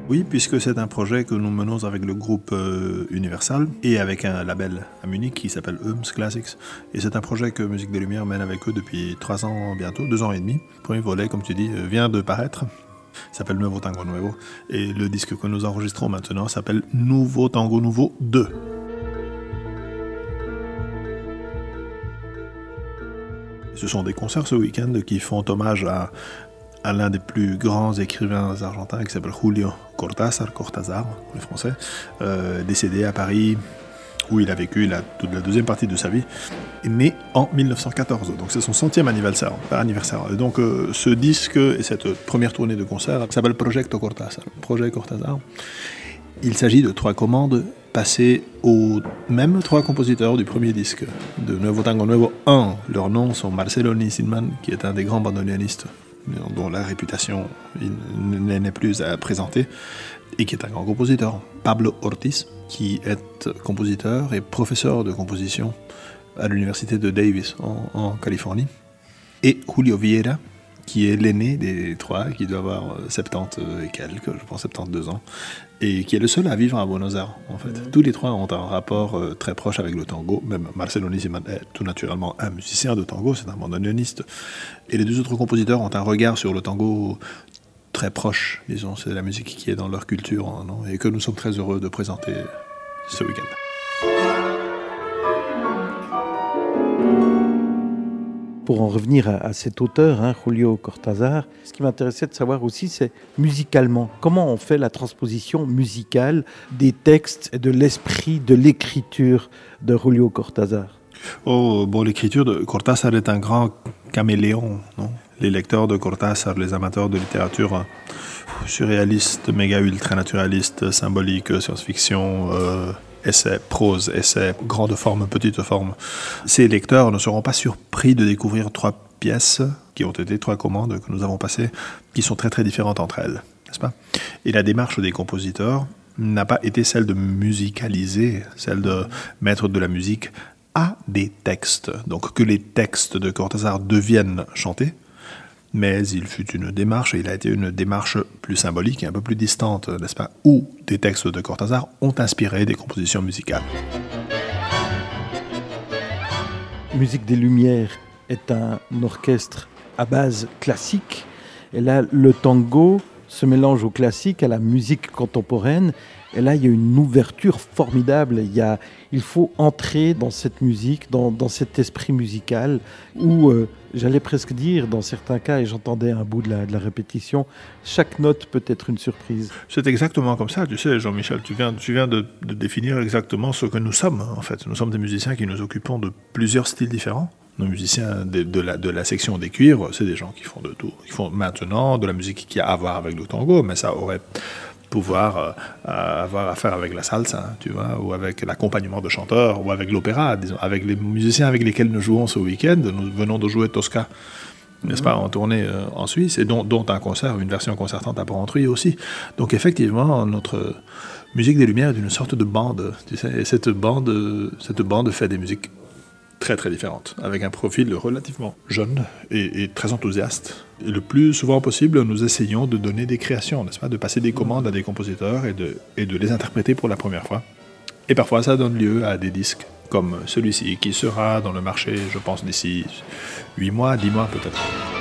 Oui, puisque c'est un projet que nous menons avec le groupe Universal et avec un label à Munich qui s'appelle Eums Classics. Et c'est un projet que Musique des Lumières mène avec eux depuis 3 ans bientôt, 2 ans et demi. Le premier volet, comme tu dis, vient de paraître. Il s'appelle Nuevo Tango Nuevo. Et le disque que nous enregistrons maintenant s'appelle Nouveau Tango Nouveau 2. Ce sont des concerts ce week-end qui font hommage à l'un des plus grands écrivains argentins qui s'appelle Julio Cortázar pour les Français, décédé à Paris, où il a vécu toute la deuxième partie de sa vie, est né en 1914, donc c'est son 100e anniversaire. Et donc ce disque et cette première tournée de concerts s'appelle Progetto Cortázar. Projet Cortázar. Il s'agit de 3 commandes passées aux mêmes 3 compositeurs du premier disque, de Nuevo Tango Nuevo 1. Leurs noms sont Marcelo Nissinman, qui est un des grands bandoneonistes, dont la réputation n'est plus à présenter, et qui est un grand compositeur. Pablo Ortiz, qui est compositeur et professeur de composition à l'université de Davis, en Californie. Et Julio Vieira, qui est l'aîné des 3, qui doit avoir 70 et quelques, je pense 72 ans, et qui est le seul à vivre à Buenos Aires, en fait. Tous les 3 ont un rapport très proche avec le tango. Même Marcelo Nissinman est tout naturellement un musicien de tango, c'est un bandoneoniste. Et les 2 autres compositeurs ont un regard sur le tango très proche, disons. C'est la musique qui est dans leur culture, hein, non, et que nous sommes très heureux de présenter ce week-end. Pour en revenir à cet auteur, Julio Cortázar, ce qui m'intéressait de savoir aussi, c'est musicalement, comment on fait la transposition musicale des textes et de l'esprit de l'écriture de Julio Cortázar. L'écriture de Cortázar est un grand caméléon, non? Les lecteurs de Cortázar, les amateurs de littérature surréaliste, méga ultra naturaliste, symbolique, science-fiction, essais, prose, essais, grande forme, petite forme. Ces lecteurs ne seront pas surpris de découvrir 3 pièces qui ont été 3 commandes que nous avons passées, qui sont très très différentes entre elles, n'est-ce pas? Et la démarche des compositeurs n'a pas été celle de musicaliser, celle de mettre de la musique à des textes. Donc que les textes de Cortázar deviennent chantés, mais il fut une démarche, et il a été une démarche plus symbolique et un peu plus distante, n'est-ce pas, où des textes de Cortázar ont inspiré des compositions musicales. Musique des Lumières est un orchestre à base classique, et là, le tango se mélange au classique, à la musique contemporaine, et là, il y a une ouverture formidable. Il faut entrer dans cette musique, dans cet esprit musical, où, j'allais presque dire, dans certains cas, et j'entendais un bout de la répétition, chaque note peut être une surprise. C'est exactement comme ça, tu sais, Jean-Michel, tu viens de définir exactement ce que nous sommes, en fait. Nous sommes des musiciens qui nous occupons de plusieurs styles différents. Nos musiciens de la section des cuivres, c'est des gens qui font de tout. Ils font maintenant de la musique qui a à voir avec le tango, mais ça aurait pouvoir avoir affaire avec la salsa, tu vois, ou avec l'accompagnement de chanteurs, ou avec l'opéra, disons, avec les musiciens avec lesquels nous jouons ce week-end. Nous venons de jouer Tosca, n'est-ce pas, en tournée en Suisse, et dont un concert, une version concertante à Porrentruy aussi. Donc effectivement, notre Musique des Lumières est une sorte de bande, tu sais, et cette bande fait des musiques très très différentes, avec un profil relativement jeune et très enthousiaste. Et le plus souvent possible, nous essayons de donner des créations, n'est-ce pas, de passer des commandes à des compositeurs et de les interpréter pour la première fois. Et parfois, ça donne lieu à des disques comme celui-ci, qui sera dans le marché, je pense, d'ici 8 mois, 10 mois peut-être.